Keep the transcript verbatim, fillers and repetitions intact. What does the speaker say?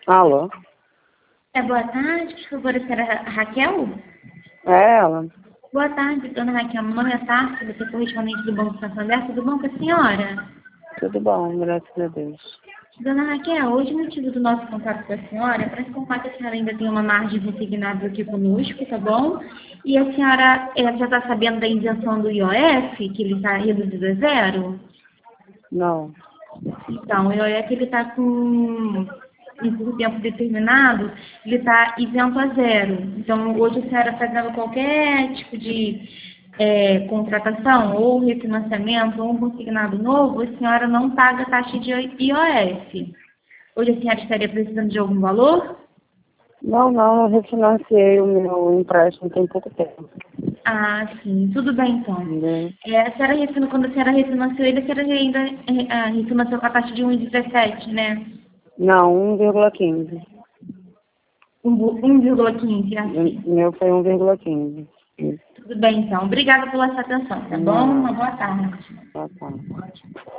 Alô? É, boa tarde, por favor, a senhora Ra- Raquel? É ela. Boa tarde, dona Raquel. Meu nome é Tarso, você é correspondente do Banco Santander. Tudo bom com a senhora? Tudo bom, graças a Deus. Dona Raquel, hoje o motivo do nosso contato com a senhora é para informar que a senhora ainda tem uma margem consignada aqui conosco, tá bom? E a senhora eh, já está sabendo da isenção do I O F, que ele está reduzido a zero? Não. Então, o I O F ele está com um por tempo determinado, ele está isento a zero. Então, hoje a senhora fazendo qualquer tipo de é, contratação, ou refinanciamento, ou um consignado novo, a senhora não paga taxa de I O F. Hoje a senhora estaria precisando de algum valor? Não, não, eu refinanciei o meu empréstimo tem pouco tempo. Ah, sim. Tudo bem, então. Entendeu? É, a senhora refina, quando a senhora refinanciou ele, a senhora ainda é, ah, refinanciou com a taxa de um vírgula dezessete, né? Não, um vírgula quinze. um vírgula quinze, assim. O meu foi um vírgula quinze. Isso. Tudo bem, então. Obrigada pela sua atenção, tá bom? Não, Uma boa tarde. tá, tá.